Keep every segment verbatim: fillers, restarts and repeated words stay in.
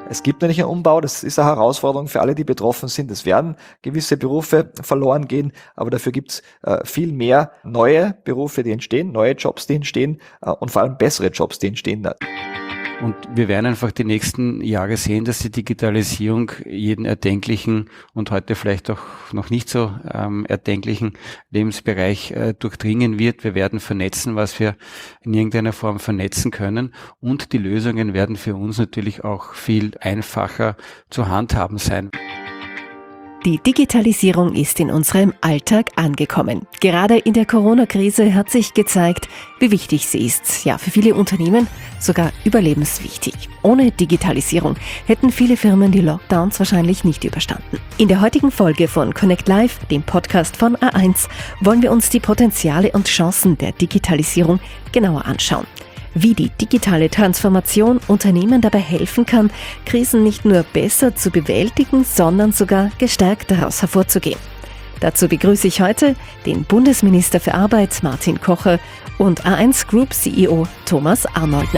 Es gibt nämlich einen Umbau, das ist eine Herausforderung für alle, die betroffen sind. Es werden gewisse Berufe verloren gehen, aber dafür gibt es äh, viel mehr neue Berufe, die entstehen, neue Jobs, die entstehen äh, und vor allem bessere Jobs, die entstehen. Und wir werden einfach die nächsten Jahre sehen, dass die Digitalisierung jeden erdenklichen und heute vielleicht auch noch nicht so ähm, erdenklichen Lebensbereich äh, durchdringen wird. Wir werden vernetzen, was wir in irgendeiner Form vernetzen können. Und die Lösungen werden für uns natürlich auch viel einfacher zu handhaben sein. Die Digitalisierung ist in unserem Alltag angekommen. Gerade in der Corona-Krise hat sich gezeigt, wie wichtig sie ist. Ja, für viele Unternehmen sogar überlebenswichtig. Ohne Digitalisierung hätten viele Firmen die Lockdowns wahrscheinlich nicht überstanden. In der heutigen Folge von Connect Live, dem Podcast von A eins, wollen wir uns die Potenziale und Chancen der Digitalisierung genauer anschauen. Wie die digitale Transformation Unternehmen dabei helfen kann, Krisen nicht nur besser zu bewältigen, sondern sogar gestärkt daraus hervorzugehen. Dazu begrüße ich heute den Bundesminister für Arbeit Martin Kocher und A eins Group C E O Thomas Arnoldner.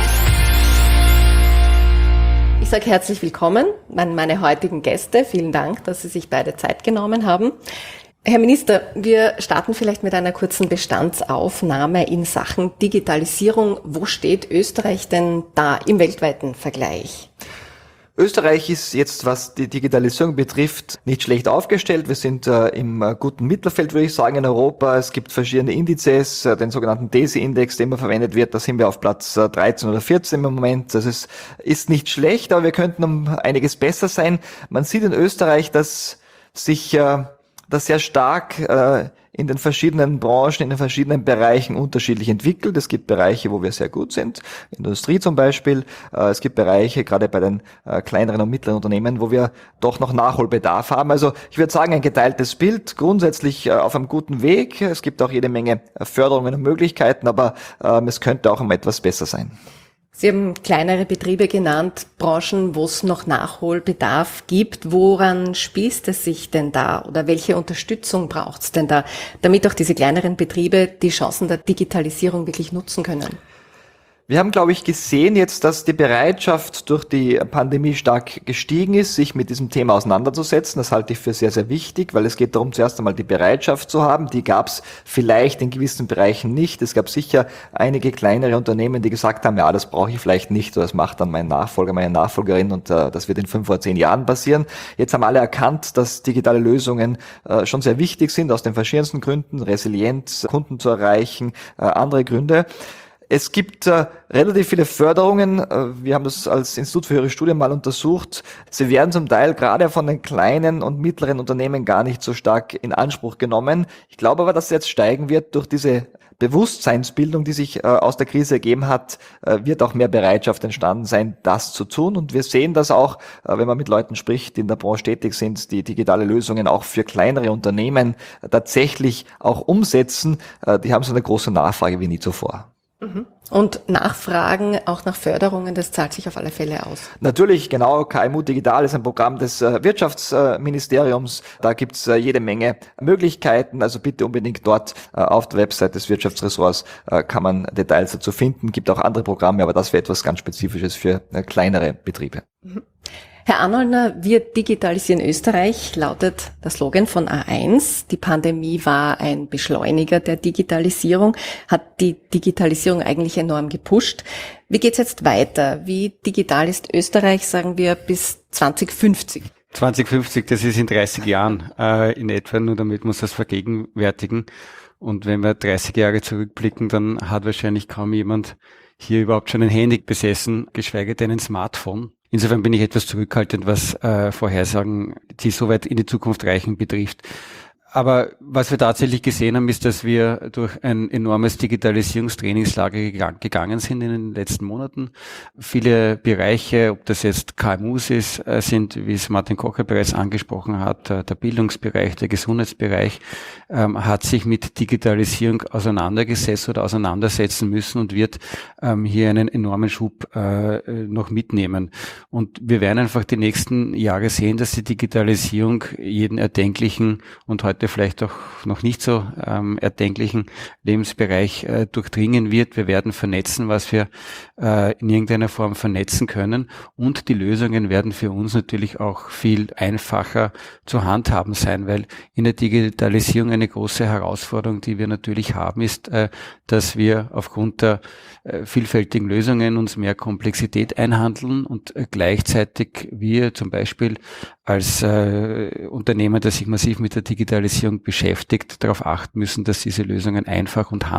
Ich sage herzlich willkommen an meine heutigen Gäste. Vielen Dank, dass Sie sich beide Zeit genommen haben. Herr Minister, wir starten vielleicht mit einer kurzen Bestandsaufnahme in Sachen Digitalisierung. Wo steht Österreich denn da im weltweiten Vergleich? Österreich ist jetzt, was die Digitalisierung betrifft, nicht schlecht aufgestellt. Wir sind äh, im äh, guten Mittelfeld, würde ich sagen, in Europa. Es gibt verschiedene Indizes, äh, den sogenannten DESI-Index, der immer verwendet wird. Da sind wir auf Platz äh, dreizehn oder vierzehn im Moment. Das ist, ist nicht schlecht, aber wir könnten um einiges besser sein. Man sieht in Österreich, dass sich äh, das sehr stark äh, in den verschiedenen Branchen, in den verschiedenen Bereichen unterschiedlich entwickelt. Es gibt Bereiche, wo wir sehr gut sind, Industrie zum Beispiel. Äh, es gibt Bereiche, gerade bei den äh, kleineren und mittleren Unternehmen, wo wir doch noch Nachholbedarf haben. Also ich würde sagen, ein geteiltes Bild, grundsätzlich äh, auf einem guten Weg. Es gibt auch jede Menge Förderungen und Möglichkeiten, aber äh, es könnte auch immer etwas besser sein. Sie haben kleinere Betriebe genannt, Branchen, wo es noch Nachholbedarf gibt. Woran spießt es sich denn da oder welche Unterstützung braucht es denn da, damit auch diese kleineren Betriebe die Chancen der Digitalisierung wirklich nutzen können? Wir haben, glaube ich, gesehen jetzt, dass die Bereitschaft durch die Pandemie stark gestiegen ist, sich mit diesem Thema auseinanderzusetzen. Das halte ich für sehr, sehr wichtig, weil es geht darum, zuerst einmal die Bereitschaft zu haben. Die gab es vielleicht in gewissen Bereichen nicht. Es gab sicher einige kleinere Unternehmen, die gesagt haben, ja, das brauche ich vielleicht nicht oder das macht dann mein Nachfolger, meine Nachfolgerin und äh, das wird in fünf oder zehn Jahren passieren. Jetzt haben alle erkannt, dass digitale Lösungen äh, schon sehr wichtig sind, aus den verschiedensten Gründen, Resilienz, Kunden zu erreichen, äh, andere Gründe. Es gibt äh, relativ viele Förderungen. Äh, wir haben das als Institut für höhere Studien mal untersucht. Sie werden zum Teil gerade von den kleinen und mittleren Unternehmen gar nicht so stark in Anspruch genommen. Ich glaube aber, dass es jetzt steigen wird durch diese Bewusstseinsbildung, die sich äh, aus der Krise ergeben hat, äh, wird auch mehr Bereitschaft entstanden sein, das zu tun. Und wir sehen das auch, äh, wenn man mit Leuten spricht, die in der Branche tätig sind, die digitale Lösungen auch für kleinere Unternehmen äh, tatsächlich auch umsetzen. Äh, die haben so eine große Nachfrage wie nie zuvor. Und Nachfragen auch nach Förderungen, das zahlt sich auf alle Fälle aus. Natürlich, genau. K M U Digital ist ein Programm des äh, Wirtschaftsministeriums. Da gibt's äh, jede Menge Möglichkeiten. Also bitte unbedingt dort äh, auf der Website des Wirtschaftsressorts äh, kann man Details dazu finden. Gibt auch andere Programme, aber das wäre etwas ganz Spezifisches für äh, kleinere Betriebe. Mhm. Herr Arnoldner, wir digitalisieren Österreich, lautet der Slogan von A eins. Die Pandemie war ein Beschleuniger der Digitalisierung, hat die Digitalisierung eigentlich enorm gepusht. Wie geht's jetzt weiter? Wie digital ist Österreich, sagen wir, bis zwanzig fünfzig? zwanzig fünfzig, das ist in dreißig Jahren äh, in etwa, nur damit wir uns das vergegenwärtigen. Und wenn wir dreißig Jahre zurückblicken, dann hat wahrscheinlich kaum jemand hier überhaupt schon ein Handy besessen, geschweige denn ein Smartphone. Insofern bin ich etwas zurückhaltend, was äh, Vorhersagen, die so weit in die Zukunft reichen, betrifft. Aber was wir tatsächlich gesehen haben, ist, dass wir durch ein enormes Digitalisierungstrainingslager gegangen sind in den letzten Monaten. Viele Bereiche, ob das jetzt K M Us ist, sind, wie es Martin Kocher bereits angesprochen hat, der Bildungsbereich, der Gesundheitsbereich, ähm, hat sich mit Digitalisierung auseinandergesetzt oder auseinandersetzen müssen und wird ähm, hier einen enormen Schub äh, noch mitnehmen. Und wir werden einfach die nächsten Jahre sehen, dass die Digitalisierung jeden erdenklichen und heute heute vielleicht auch noch nicht so ähm, erdenklichen Lebensbereich äh, durchdringen wird. Wir werden vernetzen, was wir äh, in irgendeiner Form vernetzen können, und die Lösungen werden für uns natürlich auch viel einfacher zu handhaben sein, weil in der Digitalisierung eine große Herausforderung, die wir natürlich haben, ist, äh, dass wir aufgrund der äh, vielfältigen Lösungen uns mehr Komplexität einhandeln und äh, gleichzeitig wir zum Beispiel als äh, Unternehmen, das sich massiv mit der Digitalisierung beschäftigt, darauf achten müssen, dass diese Lösungen einfach und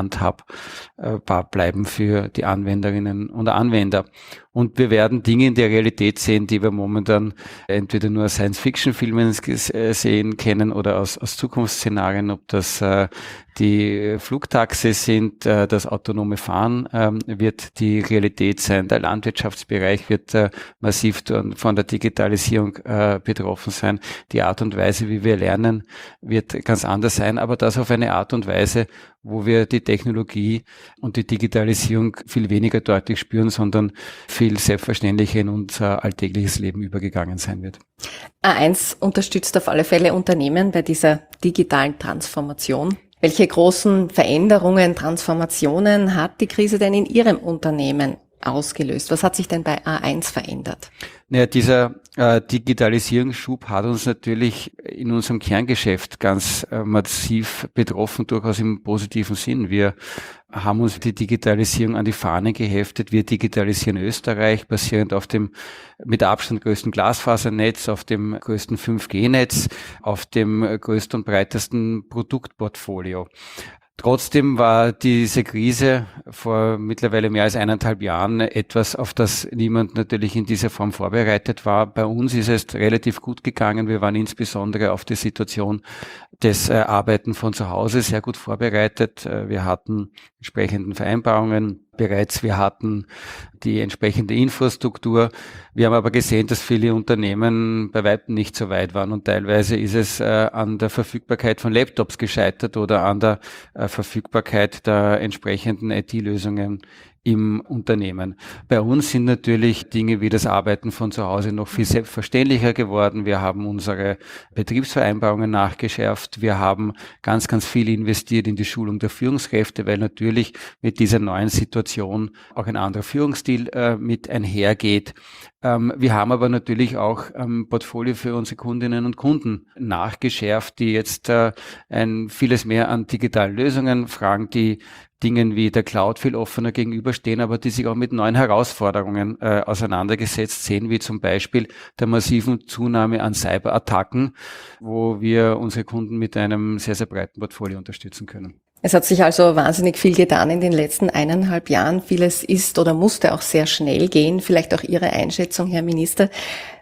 handhabbar bleiben für die Anwenderinnen und Anwender. Und wir werden Dinge in der Realität sehen, die wir momentan entweder nur aus Science-Fiction-Filmen sehen kennen oder aus, aus Zukunftsszenarien, ob das äh, die Flugtaxis sind, äh, das autonome Fahren äh, wird die Realität sein. Der Landwirtschaftsbereich wird äh, massiv von der Digitalisierung äh, betroffen sein. Die Art und Weise, wie wir lernen, wird ganz anders sein, aber das auf eine Art und Weise, wo wir die Technologie und die Digitalisierung viel weniger deutlich spüren, sondern viel selbstverständlicher in unser alltägliches Leben übergegangen sein wird. A eins unterstützt auf alle Fälle Unternehmen bei dieser digitalen Transformation. Welche großen Veränderungen, Transformationen hat die Krise denn in Ihrem Unternehmen ausgelöst? Was hat sich denn bei A eins verändert? Naja, dieser äh, Digitalisierungsschub hat uns natürlich in unserem Kerngeschäft ganz äh, massiv betroffen, durchaus im positiven Sinn. Wir haben uns die Digitalisierung an die Fahne geheftet. Wir digitalisieren Österreich basierend auf dem mit Abstand größten Glasfasernetz, auf dem größten fünf G Netz, auf dem größten und breitesten Produktportfolio. Trotzdem war diese Krise vor mittlerweile mehr als eineinhalb Jahren etwas, auf das niemand natürlich in dieser Form vorbereitet war. Bei uns ist es relativ gut gegangen. Wir waren insbesondere auf die Situation des äh, Arbeiten von zu Hause sehr gut vorbereitet. Äh, wir hatten entsprechenden Vereinbarungen bereits. Wir hatten die entsprechende Infrastruktur. Wir haben aber gesehen, dass viele Unternehmen bei weitem nicht so weit waren und teilweise ist es äh, an der Verfügbarkeit von Laptops gescheitert oder an der äh, Verfügbarkeit der entsprechenden I T-Lösungen im Unternehmen. Bei uns sind natürlich Dinge wie das Arbeiten von zu Hause noch viel selbstverständlicher geworden. Wir haben unsere Betriebsvereinbarungen nachgeschärft. Wir haben ganz, ganz viel investiert in die Schulung der Führungskräfte, weil natürlich mit dieser neuen Situation auch ein anderer Führungsstil äh, mit einhergeht. Ähm, wir haben aber natürlich auch ein ähm, Portfolio für unsere Kundinnen und Kunden nachgeschärft, die jetzt äh, ein vieles mehr an digitalen Lösungen fragen, die Dingen wie der Cloud viel offener gegenüberstehen, aber die sich auch mit neuen Herausforderungen äh, auseinandergesetzt sehen, wie zum Beispiel der massiven Zunahme an Cyberattacken, wo wir unsere Kunden mit einem sehr, sehr breiten Portfolio unterstützen können. Es hat sich also wahnsinnig viel getan in den letzten eineinhalb Jahren. Vieles ist oder musste auch sehr schnell gehen. Vielleicht auch Ihre Einschätzung, Herr Minister.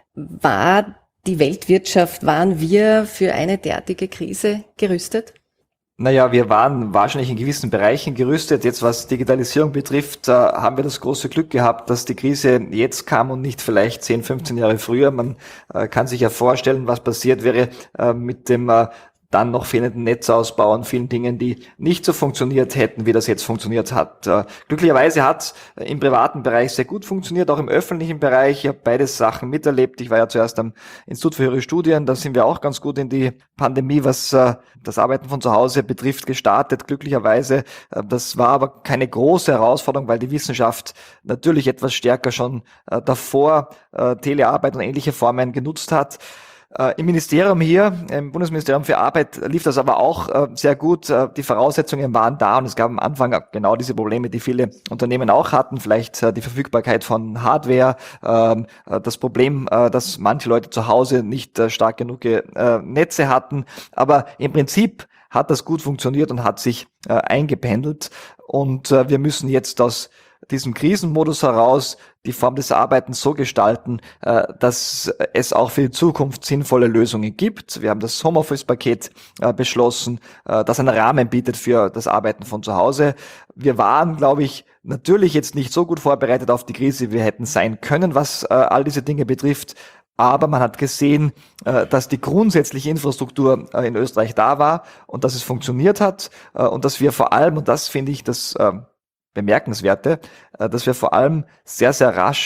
War die Weltwirtschaft, waren wir für eine derartige Krise gerüstet? Naja, wir waren wahrscheinlich in gewissen Bereichen gerüstet. Jetzt, was Digitalisierung betrifft, äh, haben wir das große Glück gehabt, dass die Krise jetzt kam und nicht vielleicht zehn, fünfzehn Jahre früher. Man äh, kann sich ja vorstellen, was passiert wäre äh, mit dem äh, dann noch fehlenden Netzausbau und vielen Dingen, die nicht so funktioniert hätten, wie das jetzt funktioniert hat. Äh, glücklicherweise hat es im privaten Bereich sehr gut funktioniert, auch im öffentlichen Bereich. Ich habe beide Sachen miterlebt. Ich war ja zuerst am Institut für höhere Studien, da sind wir auch ganz gut in die Pandemie, was äh, das Arbeiten von zu Hause betrifft, gestartet, glücklicherweise. Äh, das war aber keine große Herausforderung, weil die Wissenschaft natürlich etwas stärker schon äh, davor äh, Telearbeit und ähnliche Formen genutzt hat. Im Ministerium hier, im Bundesministerium für Arbeit, lief das aber auch äh, sehr gut. Äh, die Voraussetzungen waren da und es gab am Anfang genau diese Probleme, die viele Unternehmen auch hatten. Vielleicht äh, die Verfügbarkeit von Hardware, ähm, äh, das Problem, äh, dass manche Leute zu Hause nicht äh, stark genug äh, Netze hatten. Aber im Prinzip hat das gut funktioniert und hat sich äh, eingependelt. Und äh, wir müssen jetzt aus diesem Krisenmodus heraus die Form des Arbeitens so gestalten, dass es auch für die Zukunft sinnvolle Lösungen gibt. Wir haben das Homeoffice-Paket beschlossen, das einen Rahmen bietet für das Arbeiten von zu Hause. Wir waren, glaube ich, natürlich jetzt nicht so gut vorbereitet auf die Krise, wie wir hätten sein können, was all diese Dinge betrifft. Aber man hat gesehen, dass die grundsätzliche Infrastruktur in Österreich da war und dass es funktioniert hat und dass wir vor allem, und das finde ich das Bemerkenswerte, dass wir vor allem sehr, sehr rasch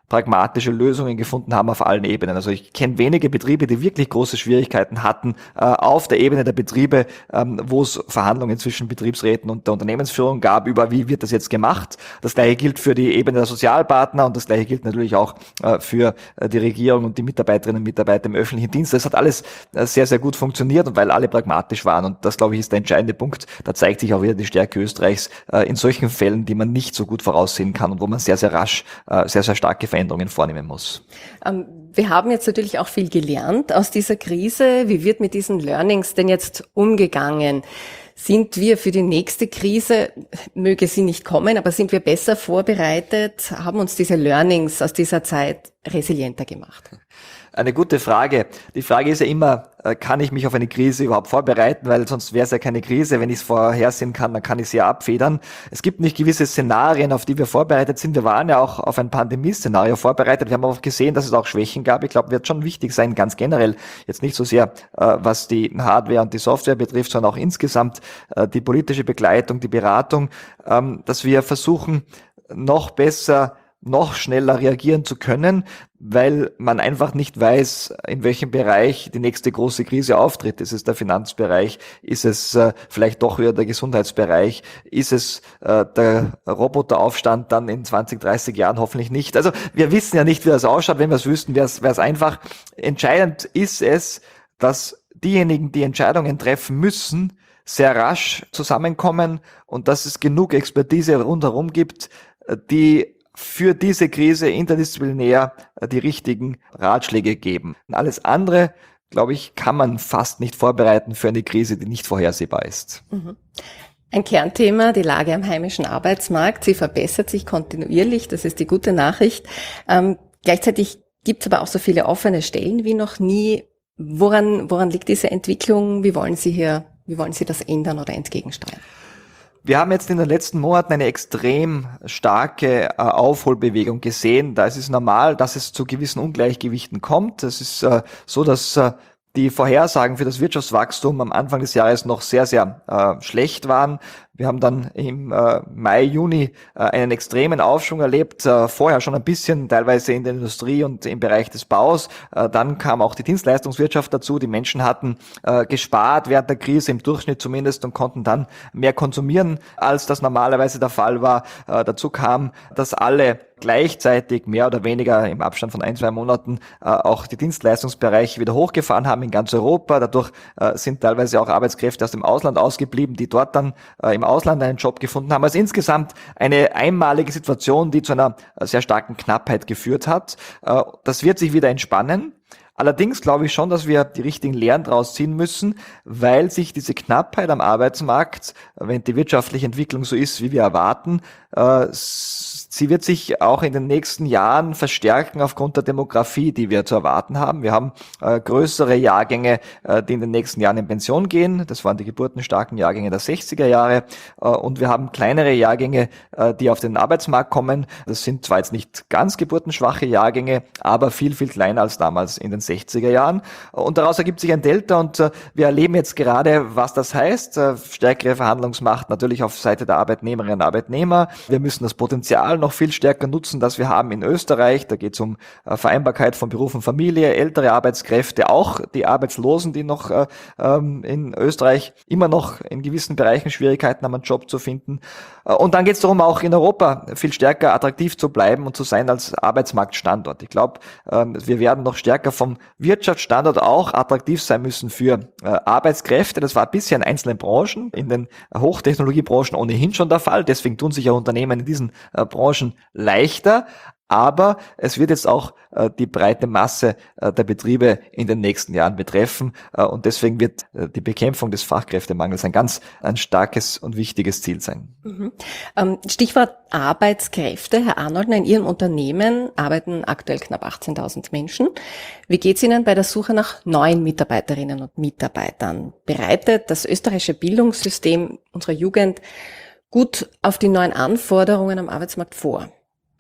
pragmatische Lösungen gefunden haben auf allen Ebenen. Also ich kenne wenige Betriebe, die wirklich große Schwierigkeiten hatten äh, auf der Ebene der Betriebe, ähm, wo es Verhandlungen zwischen Betriebsräten und der Unternehmensführung gab, über wie wird das jetzt gemacht. Das gleiche gilt für die Ebene der Sozialpartner und das gleiche gilt natürlich auch äh, für äh, die Regierung und die Mitarbeiterinnen und Mitarbeiter im öffentlichen Dienst. Das hat alles äh, sehr, sehr gut funktioniert und weil alle pragmatisch waren. Und das, glaube ich, ist der entscheidende Punkt. Da zeigt sich auch wieder die Stärke Österreichs äh, in solchen Fällen, die man nicht so gut voraussehen kann und wo man sehr, sehr rasch, äh, sehr, sehr starke Veränderungen vornehmen muss. Ähm, wir haben jetzt natürlich auch viel gelernt aus dieser Krise. Wie wird mit diesen Learnings denn jetzt umgegangen? Sind wir für die nächste Krise, möge sie nicht kommen, aber sind wir besser vorbereitet? Haben uns diese Learnings aus dieser Zeit resilienter gemacht? Eine gute Frage. Die Frage ist ja immer, kann ich mich auf eine Krise überhaupt vorbereiten, weil sonst wäre es ja keine Krise. Wenn ich es vorhersehen kann, dann kann ich sie ja abfedern. Es gibt nicht gewisse Szenarien, auf die wir vorbereitet sind. Wir waren ja auch auf ein Pandemie-Szenario vorbereitet. Wir haben auch gesehen, dass es auch Schwächen gab. Ich glaube, wird schon wichtig sein, ganz generell, jetzt nicht so sehr, was die Hardware und die Software betrifft, sondern auch insgesamt die politische Begleitung, die Beratung, dass wir versuchen, noch besser noch schneller reagieren zu können, weil man einfach nicht weiß, in welchem Bereich die nächste große Krise auftritt. Ist es der Finanzbereich? Ist es äh, vielleicht doch wieder der Gesundheitsbereich? Ist es äh, der Roboteraufstand dann in zwanzig, dreißig Jahren? Hoffentlich nicht. Also wir wissen ja nicht, wie das ausschaut. Wenn wir es wüssten, wäre es einfach. Entscheidend ist es, dass diejenigen, die Entscheidungen treffen müssen, sehr rasch zusammenkommen und dass es genug Expertise rundherum gibt, die für diese Krise interdisziplinär die richtigen Ratschläge geben. Alles andere, glaube ich, kann man fast nicht vorbereiten für eine Krise, die nicht vorhersehbar ist. Ein Kernthema, die Lage am heimischen Arbeitsmarkt. Sie verbessert sich kontinuierlich, das ist die gute Nachricht. Ähm, gleichzeitig gibt es aber auch so viele offene Stellen wie noch nie. Woran, woran liegt diese Entwicklung? Wie wollen Sie hier, wie wollen Sie das ändern oder entgegensteuern? Wir haben jetzt in den letzten Monaten eine extrem starke äh, Aufholbewegung gesehen. Da ist es normal, dass es zu gewissen Ungleichgewichten kommt. Es ist äh, so, dass äh, die Vorhersagen für das Wirtschaftswachstum am Anfang des Jahres noch sehr, sehr äh, schlecht waren. Wir haben dann im äh, Mai, Juni äh, einen extremen Aufschwung erlebt, äh, vorher schon ein bisschen teilweise in der Industrie und im Bereich des Baus. Äh, dann kam auch die Dienstleistungswirtschaft dazu. Die Menschen hatten äh, gespart während der Krise, im Durchschnitt zumindest, und konnten dann mehr konsumieren, als das normalerweise der Fall war. Äh, dazu kam, dass alle gleichzeitig mehr oder weniger im Abstand von ein, zwei Monaten äh, auch die Dienstleistungsbereiche wieder hochgefahren haben in ganz Europa. Dadurch äh, sind teilweise auch Arbeitskräfte aus dem Ausland ausgeblieben, die dort dann äh, im Ausland einen Job gefunden haben. Also insgesamt eine einmalige Situation, die zu einer äh, sehr starken Knappheit geführt hat. Äh, das wird sich wieder entspannen. Allerdings glaube ich schon, dass wir die richtigen Lehren daraus ziehen müssen, weil sich diese Knappheit am Arbeitsmarkt, wenn die wirtschaftliche Entwicklung so ist, wie wir erwarten, äh, sie wird sich auch in den nächsten Jahren verstärken aufgrund der Demografie, die wir zu erwarten haben. Wir haben äh, größere Jahrgänge, äh, die in den nächsten Jahren in Pension gehen. Das waren die geburtenstarken Jahrgänge der sechziger Jahre. Äh, und wir haben kleinere Jahrgänge, äh, die auf den Arbeitsmarkt kommen. Das sind zwar jetzt nicht ganz geburtenschwache Jahrgänge, aber viel, viel kleiner als damals in den sechziger Jahren. Und daraus ergibt sich ein Delta und äh, wir erleben jetzt gerade, was das heißt. Äh, stärkere Verhandlungsmacht natürlich auf Seite der Arbeitnehmerinnen und Arbeitnehmer. Wir müssen das Potenzial noch viel stärker nutzen, das wir haben in Österreich. Da geht es um äh, Vereinbarkeit von Beruf und Familie, ältere Arbeitskräfte, auch die Arbeitslosen, die noch äh, ähm, in Österreich immer noch in gewissen Bereichen Schwierigkeiten haben, einen Job zu finden. Äh, und dann geht es darum, auch in Europa viel stärker attraktiv zu bleiben und zu sein als Arbeitsmarktstandort. Ich glaube, äh, wir werden noch stärker vom Wirtschaftsstandort auch attraktiv sein müssen für äh, Arbeitskräfte. Das war bisher in einzelnen Branchen, in den Hochtechnologiebranchen ohnehin schon der Fall. Deswegen tun sich ja Unternehmen in diesen äh, Branchen leichter, aber es wird jetzt auch äh, die breite Masse äh, der Betriebe in den nächsten Jahren betreffen äh, und deswegen wird äh, die Bekämpfung des Fachkräftemangels ein ganz ein starkes und wichtiges Ziel sein. Mhm. Ähm, Stichwort Arbeitskräfte. Herr Arnoldner, in Ihrem Unternehmen arbeiten aktuell knapp achtzehntausend Menschen. Wie geht es Ihnen bei der Suche nach neuen Mitarbeiterinnen und Mitarbeitern? Bereitet das österreichische Bildungssystem unserer Jugend gut auf die neuen Anforderungen am Arbeitsmarkt vor?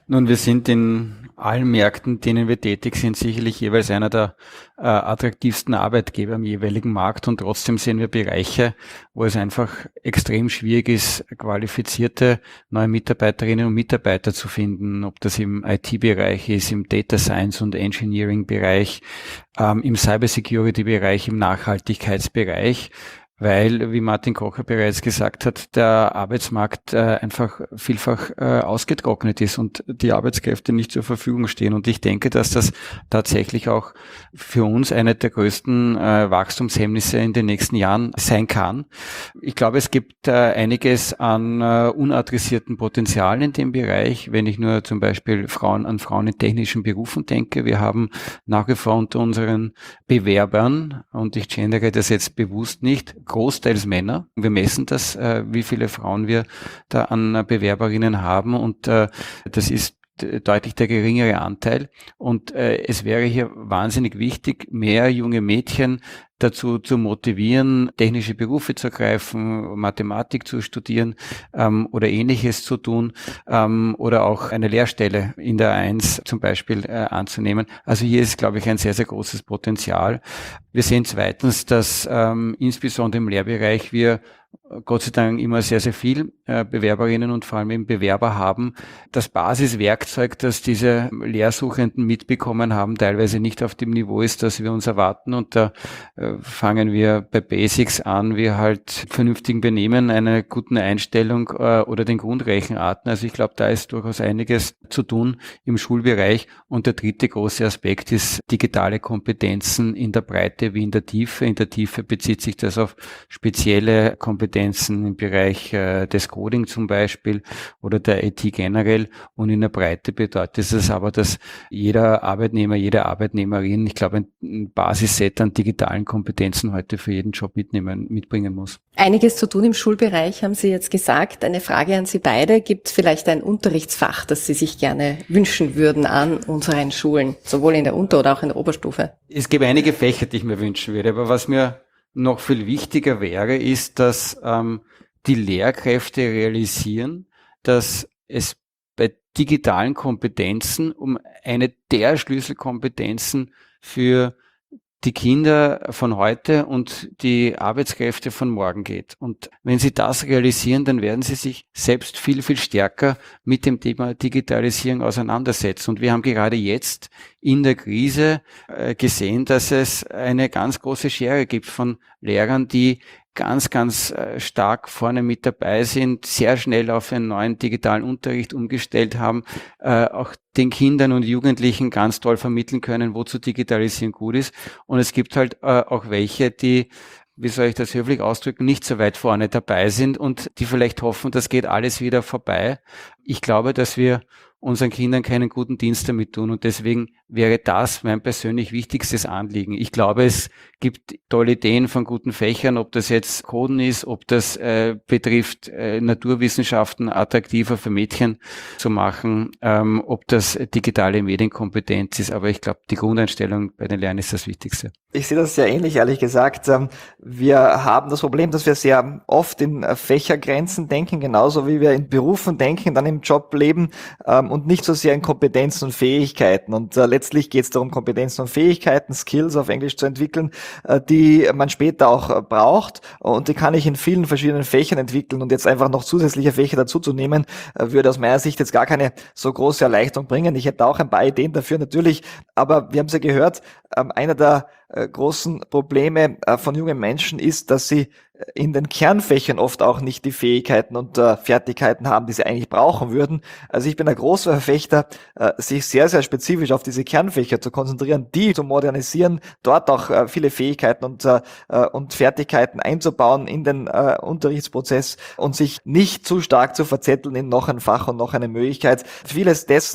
Nun, wir sind in allen Märkten, in denen wir tätig sind, sicherlich jeweils einer der äh, attraktivsten Arbeitgeber im jeweiligen Markt, und trotzdem sehen wir Bereiche, wo es einfach extrem schwierig ist, qualifizierte neue Mitarbeiterinnen und Mitarbeiter zu finden, ob das im I T-Bereich ist, im Data Science und Engineering-Bereich, ähm, im Cybersecurity-Bereich, im Nachhaltigkeitsbereich. Weil, wie Martin Kocher bereits gesagt hat, der Arbeitsmarkt äh, einfach vielfach äh, ausgetrocknet ist und die Arbeitskräfte nicht zur Verfügung stehen. Und ich denke, dass das tatsächlich auch für uns eine der größten äh, Wachstumshemmnisse in den nächsten Jahren sein kann. Ich glaube, es gibt äh, einiges an äh, unadressierten Potenzialen in dem Bereich. Wenn ich nur zum Beispiel Frauen an Frauen in technischen Berufen denke, wir haben nach wie vor unter unseren Bewerbern, und ich gendere das jetzt bewusst nicht, großteils Männer. Wir messen das, äh, wie viele Frauen wir da an äh, Bewerberinnen haben, und äh, das ist deutlich der geringere Anteil. Und äh, es wäre hier wahnsinnig wichtig, mehr junge Mädchen dazu zu motivieren, technische Berufe zu ergreifen, Mathematik zu studieren ähm, oder Ähnliches zu tun, ähm, oder auch eine Lehrstelle in der eins zum Beispiel äh, anzunehmen. Also hier ist, glaube ich, ein sehr, sehr großes Potenzial. Wir sehen zweitens, dass ähm, insbesondere im Lehrbereich wir Gott sei Dank immer sehr, sehr viel äh, Bewerberinnen und vor allem eben Bewerber haben. Das Basiswerkzeug, das diese Lehrsuchenden mitbekommen haben, teilweise nicht auf dem Niveau ist, das wir uns erwarten. Und da äh, fangen wir bei Basics an, wie halt vernünftigen Benehmen, einer guten Einstellung äh, oder den Grundrechenarten. Also ich glaube, da ist durchaus einiges zu tun im Schulbereich. Und der dritte große Aspekt ist digitale Kompetenzen in der Breite wie in der Tiefe. In der Tiefe bezieht sich das auf spezielle Kompetenzen Kompetenzen im Bereich äh, des Coding zum Beispiel oder der I T generell, und in der Breite bedeutet es aber, dass jeder Arbeitnehmer, jede Arbeitnehmerin, ich glaube, ein Basisset an digitalen Kompetenzen heute für jeden Job mitnehmen, mitbringen muss. Einiges zu tun im Schulbereich, haben Sie jetzt gesagt. Eine Frage an Sie beide. Gibt es vielleicht ein Unterrichtsfach, das Sie sich gerne wünschen würden an unseren Schulen, sowohl in der Unter- oder auch in der Oberstufe? Es gibt einige Fächer, die ich mir wünschen würde, aber was mir noch viel wichtiger wäre, ist, dass ähm, die Lehrkräfte realisieren, dass es bei digitalen Kompetenzen um eine der Schlüsselkompetenzen für die Kinder von heute und die Arbeitskräfte von morgen geht. Und wenn Sie das realisieren, dann werden Sie sich selbst viel, viel stärker mit dem Thema Digitalisierung auseinandersetzen. Und wir haben gerade jetzt in der Krise äh, gesehen, dass es eine ganz große Schere gibt von Lehrern, die ganz, ganz äh, stark vorne mit dabei sind, sehr schnell auf einen neuen digitalen Unterricht umgestellt haben, äh, auch den Kindern und Jugendlichen ganz toll vermitteln können, wozu Digitalisierung gut ist. Und es gibt halt äh, auch welche, die, wie soll ich das höflich ausdrücken, nicht so weit vorne dabei sind und die vielleicht hoffen, das geht alles wieder vorbei. Ich glaube, dass wir unseren Kindern keinen guten Dienst damit tun, und deswegen wäre das mein persönlich wichtigstes Anliegen. Ich glaube, es gibt tolle Ideen von guten Fächern, ob das jetzt Coden ist, ob das äh, betrifft, äh, Naturwissenschaften attraktiver für Mädchen zu machen, ähm, ob das digitale Medienkompetenz ist, aber ich glaube, die Grundeinstellung bei den Lernen ist das Wichtigste. Ich sehe das sehr ähnlich, ehrlich gesagt. Wir haben das Problem, dass wir sehr oft in Fächergrenzen denken, genauso wie wir in Berufen denken, dann im Job leben, und nicht so sehr in Kompetenzen und Fähigkeiten. Und äh, letztlich geht es darum, Kompetenzen und Fähigkeiten, Skills auf Englisch zu entwickeln, äh, die man später auch äh, braucht. Und die kann ich in vielen verschiedenen Fächern entwickeln. Und jetzt einfach noch zusätzliche Fächer dazuzunehmen, äh, würde aus meiner Sicht jetzt gar keine so große Erleichterung bringen. Ich hätte auch ein paar Ideen dafür natürlich. Aber wir haben es ja gehört, äh, einer der äh, großen Probleme äh, von jungen Menschen ist, dass sie in den Kernfächern oft auch nicht die Fähigkeiten und äh, Fertigkeiten haben, die sie eigentlich brauchen würden. Also ich bin ein großer Verfechter, äh, sich sehr, sehr spezifisch auf diese Kernfächer zu konzentrieren, die zu modernisieren, dort auch äh, viele Fähigkeiten und, äh, und Fertigkeiten einzubauen in den äh, Unterrichtsprozess und sich nicht zu stark zu verzetteln in noch ein Fach und noch eine Möglichkeit. Vieles dessen,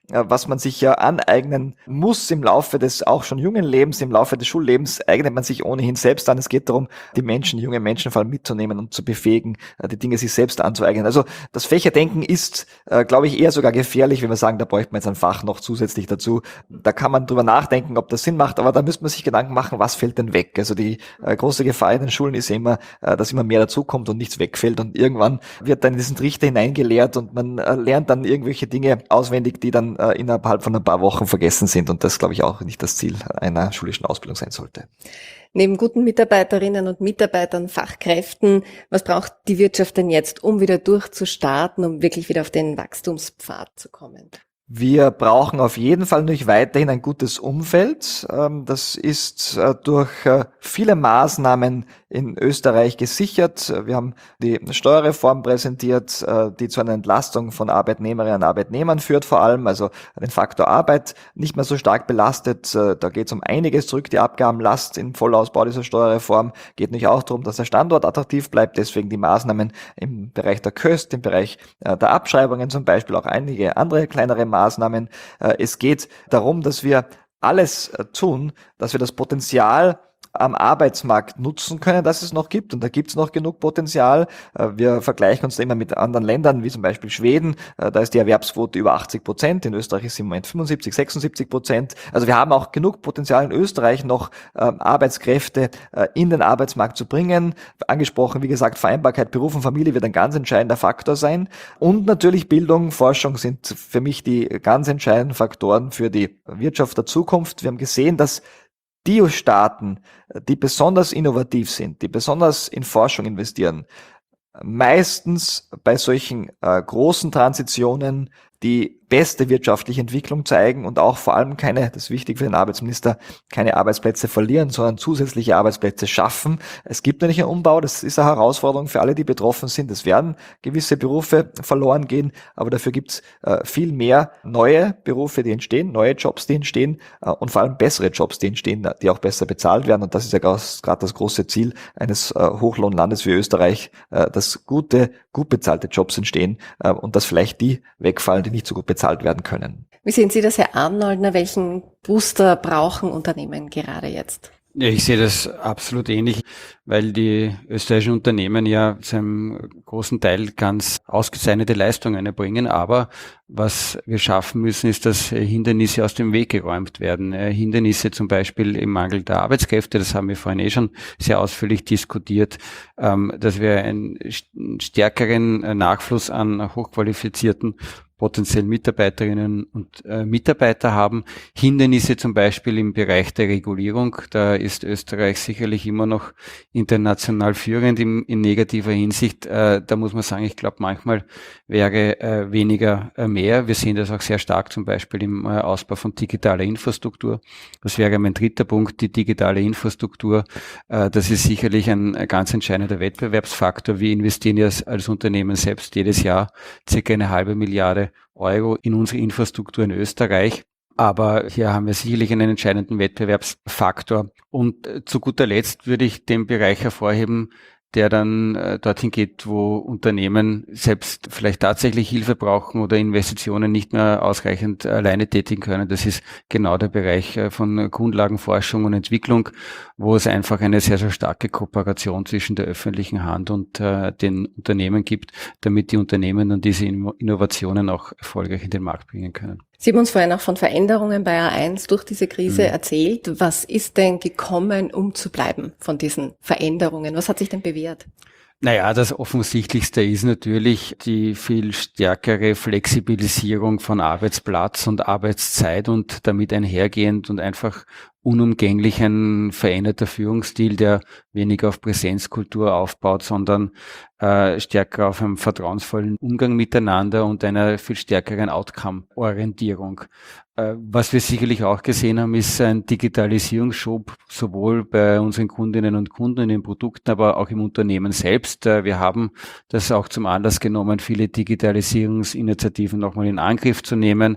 was man sich ja aneignen muss im Laufe des auch schon jungen Lebens, im Laufe des Schullebens, eignet man sich ohnehin selbst an. Es geht darum, die Menschen, die junge Menschen vor allem mitzunehmen und zu befähigen, die Dinge sich selbst anzueignen. Also das Fächerdenken ist, glaube ich, eher sogar gefährlich, wenn wir sagen, da bräuchte man jetzt ein Fach noch zusätzlich dazu. Da kann man drüber nachdenken, ob das Sinn macht, aber da müsste man sich Gedanken machen, was fällt denn weg? Also die äh, große Gefahr in den Schulen ist ja immer, äh, dass immer mehr dazukommt und nichts wegfällt und irgendwann wird dann in diesen Trichter hineingelehrt und man äh, lernt dann irgendwelche Dinge auswendig, die dann äh, innerhalb von ein paar Wochen vergessen sind und das, glaube ich, auch nicht das Ziel einer schulischen Ausbildung sein sollte. Neben guten Mitarbeiterinnen und Mitarbeitern, Fachkräften, was braucht die Wirtschaft denn jetzt, um wieder durchzustarten, um wirklich wieder auf den Wachstumspfad zu kommen? Wir brauchen auf jeden Fall natürlich weiterhin ein gutes Umfeld. Das ist durch viele Maßnahmen in Österreich gesichert. Wir haben die Steuerreform präsentiert, die zu einer Entlastung von Arbeitnehmerinnen und Arbeitnehmern führt vor allem, also den Faktor Arbeit nicht mehr so stark belastet. Da geht es um einiges zurück, die Abgabenlast im Vollausbau dieser Steuerreform. Geht natürlich auch darum, dass der Standort attraktiv bleibt, deswegen die Maßnahmen im Bereich der Köst, im Bereich der Abschreibungen zum Beispiel, auch einige andere kleinere Maßnahmen. Es geht darum, dass wir alles tun, dass wir das Potenzial am Arbeitsmarkt nutzen können, dass es noch gibt. Und da gibt es noch genug Potenzial. Wir vergleichen uns da immer mit anderen Ländern, wie zum Beispiel Schweden. Da ist die Erwerbsquote über achtzig Prozent. In Österreich ist sie im Moment fünfundsiebzig, sechsundsiebzig Prozent. Also wir haben auch genug Potenzial in Österreich noch Arbeitskräfte in den Arbeitsmarkt zu bringen. Angesprochen, wie gesagt, Vereinbarkeit Beruf und Familie wird ein ganz entscheidender Faktor sein. Und natürlich Bildung, Forschung sind für mich die ganz entscheidenden Faktoren für die Wirtschaft der Zukunft. Wir haben gesehen, dass die Staaten, die besonders innovativ sind, die besonders in Forschung investieren, meistens bei solchen äh, großen Transitionen die beste wirtschaftliche Entwicklung zeigen und auch vor allem keine, das ist wichtig für den Arbeitsminister, keine Arbeitsplätze verlieren, sondern zusätzliche Arbeitsplätze schaffen. Es gibt nämlich einen Umbau, das ist eine Herausforderung für alle, die betroffen sind. Es werden gewisse Berufe verloren gehen, aber dafür gibt es äh, viel mehr neue Berufe, die entstehen, neue Jobs, die entstehen äh, und vor allem bessere Jobs, die entstehen, die auch besser bezahlt werden. Und das ist ja gerade das große Ziel eines äh, Hochlohnlandes wie Österreich, äh, dass gute, gut bezahlte Jobs entstehen äh, und dass vielleicht die wegfallen, die nicht so gut bezahlt werden können. Wie sehen Sie das, Herr Arnoldner? Welchen Booster brauchen Unternehmen gerade jetzt? Ja, ich sehe das absolut ähnlich, weil die österreichischen Unternehmen ja zu einem großen Teil ganz ausgezeichnete Leistungen erbringen. Aber was wir schaffen müssen, ist, dass Hindernisse aus dem Weg geräumt werden. Hindernisse zum Beispiel im Mangel der Arbeitskräfte, das haben wir vorhin eh schon sehr ausführlich diskutiert, dass wir einen stärkeren Nachfluss an hochqualifizierten potenziellen Mitarbeiterinnen und äh, Mitarbeiter haben. Hindernisse zum Beispiel im Bereich der Regulierung. Da ist Österreich sicherlich immer noch international führend in, in negativer Hinsicht. Äh, da muss man sagen, ich glaube, manchmal wäre äh, weniger äh, mehr. Wir sehen das auch sehr stark zum Beispiel im äh, Ausbau von digitaler Infrastruktur. Das wäre mein dritter Punkt, die digitale Infrastruktur. Äh, das ist sicherlich ein, ein ganz entscheidender Wettbewerbsfaktor. Wir investieren ja als, als Unternehmen selbst jedes Jahr circa eine halbe Milliarde Euro in unsere Infrastruktur in Österreich. Aber hier haben wir sicherlich einen entscheidenden Wettbewerbsfaktor. Und äh, zu guter Letzt würde ich den Bereich hervorheben, der dann äh, dorthin geht, wo Unternehmen selbst vielleicht tatsächlich Hilfe brauchen oder Investitionen nicht mehr ausreichend alleine tätigen können. Das ist genau der Bereich äh, von Grundlagenforschung und Entwicklung, wo es einfach eine sehr, sehr starke Kooperation zwischen der öffentlichen Hand und äh, den Unternehmen gibt, damit die Unternehmen dann diese Innovationen auch erfolgreich in den Markt bringen können. Sie haben uns vorhin auch von Veränderungen bei A eins durch diese Krise mhm. erzählt. Was ist denn gekommen, um zu bleiben von diesen Veränderungen? Was hat sich denn bewährt? Naja, das Offensichtlichste ist natürlich die viel stärkere Flexibilisierung von Arbeitsplatz und Arbeitszeit und damit einhergehend und einfach unumgänglich ein veränderter Führungsstil, der weniger auf Präsenzkultur aufbaut, sondern äh, stärker auf einem vertrauensvollen Umgang miteinander und einer viel stärkeren Outcome-Orientierung. Äh, was wir sicherlich auch gesehen haben, ist ein Digitalisierungsschub, sowohl bei unseren Kundinnen und Kunden in den Produkten, aber auch im Unternehmen selbst. Äh, wir haben das auch zum Anlass genommen, viele Digitalisierungsinitiativen nochmal in Angriff zu nehmen.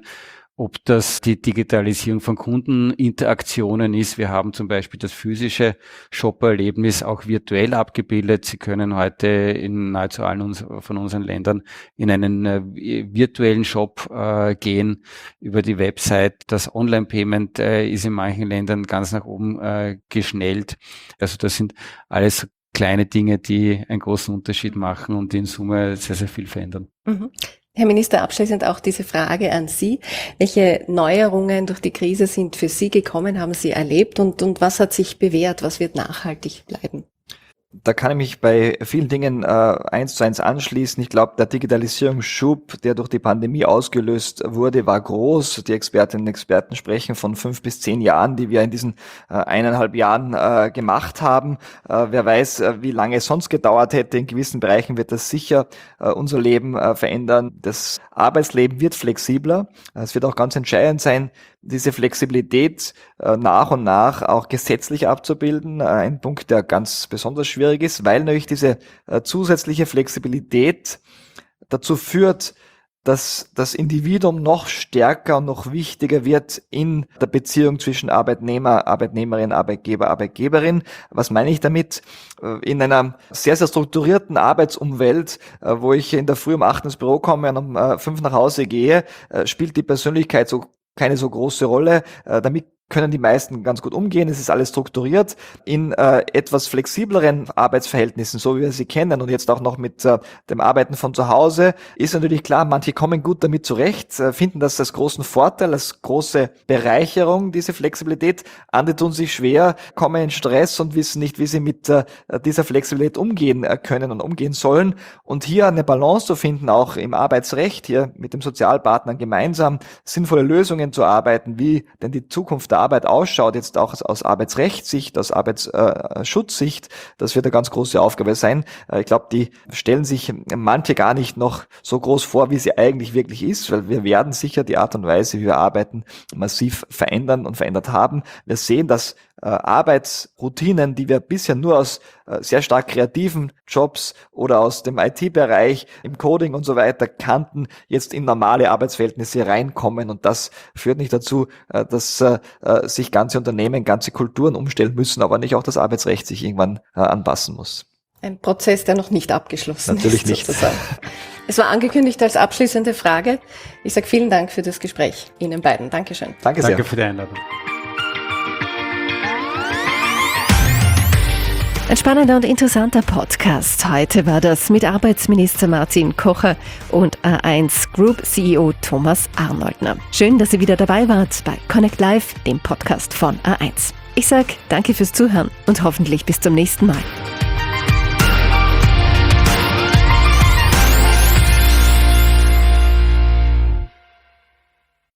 ob das die Digitalisierung von Kundeninteraktionen ist. Wir haben zum Beispiel das physische Shopperlebnis auch virtuell abgebildet. Sie können heute in nahezu allen uns, von unseren Ländern in einen äh, virtuellen Shop äh, gehen über die Website. Das Online-Payment äh, ist in manchen Ländern ganz nach oben äh, geschnellt. Also das sind alles kleine Dinge, die einen großen Unterschied machen und die in Summe sehr, sehr viel verändern. Mhm. Herr Minister, abschließend auch diese Frage an Sie. Welche Neuerungen durch die Krise sind für Sie gekommen, haben Sie erlebt und, und was hat sich bewährt, was wird nachhaltig bleiben? Da kann ich mich bei vielen Dingen äh, eins zu eins anschließen. Ich glaube, der Digitalisierungsschub, der durch die Pandemie ausgelöst wurde, war groß. Die Expertinnen und Experten sprechen von fünf bis zehn Jahren, die wir in diesen äh, eineinhalb Jahren äh, gemacht haben. Äh, wer weiß, äh, wie lange es sonst gedauert hätte. In gewissen Bereichen wird das sicher äh, unser Leben äh, verändern. Das Arbeitsleben wird flexibler. Es wird auch ganz entscheidend sein, diese Flexibilität äh, nach und nach auch gesetzlich abzubilden. Äh, ein Punkt, der ganz besonders schwierig ist, weil natürlich diese äh, zusätzliche Flexibilität dazu führt, dass das Individuum noch stärker und noch wichtiger wird in der Beziehung zwischen Arbeitnehmer, Arbeitnehmerin, Arbeitgeber, Arbeitgeberin. Was meine ich damit? In einer sehr, sehr strukturierten Arbeitsumwelt, wo ich in der Früh um acht ins Büro komme und um fünf nach Hause gehe, spielt die Persönlichkeit so keine so große Rolle. Damit können die meisten ganz gut umgehen. Es ist alles strukturiert. In äh, etwas flexibleren Arbeitsverhältnissen, so wie wir sie kennen und jetzt auch noch mit äh, dem Arbeiten von zu Hause, ist natürlich klar, manche kommen gut damit zurecht, äh, finden das als großen Vorteil, als große Bereicherung, diese Flexibilität. Andere tun sich schwer, kommen in Stress und wissen nicht, wie sie mit äh, dieser Flexibilität umgehen äh, können und umgehen sollen. Und hier eine Balance zu finden, auch im Arbeitsrecht, hier mit dem Sozialpartnern gemeinsam sinnvolle Lösungen zu arbeiten, wie denn die Zukunft der Arbeit ausschaut, jetzt auch aus Arbeitsrechtssicht, aus Arbeitsschutzsicht, das wird eine ganz große Aufgabe sein. Ich glaube, die stellen sich manche gar nicht noch so groß vor, wie sie eigentlich wirklich ist, weil wir werden sicher die Art und Weise, wie wir arbeiten, massiv verändern und verändert haben. Wir sehen, dass äh, Arbeitsroutinen, die wir bisher nur aus äh, sehr stark kreativen Jobs oder aus dem I T-Bereich, im Coding und so weiter kannten, jetzt in normale Arbeitsverhältnisse reinkommen, und das führt nicht dazu, äh, dass äh, sich ganze Unternehmen, ganze Kulturen umstellen müssen, aber nicht auch das Arbeitsrecht sich irgendwann äh, anpassen muss. Ein Prozess, der noch nicht abgeschlossen Natürlich ist. Natürlich nicht. Sozusagen. Es war angekündigt als abschließende Frage. Ich sage vielen Dank für das Gespräch Ihnen beiden. Dankeschön. Danke sehr. Danke für die Einladung. Ein spannender und interessanter Podcast. Heute war das mit Arbeitsminister Martin Kocher und A eins Group C E O Thomas Arnoldner. Schön, dass ihr wieder dabei wart bei Connect Live, dem Podcast von A eins. Ich sage danke fürs Zuhören und hoffentlich bis zum nächsten Mal.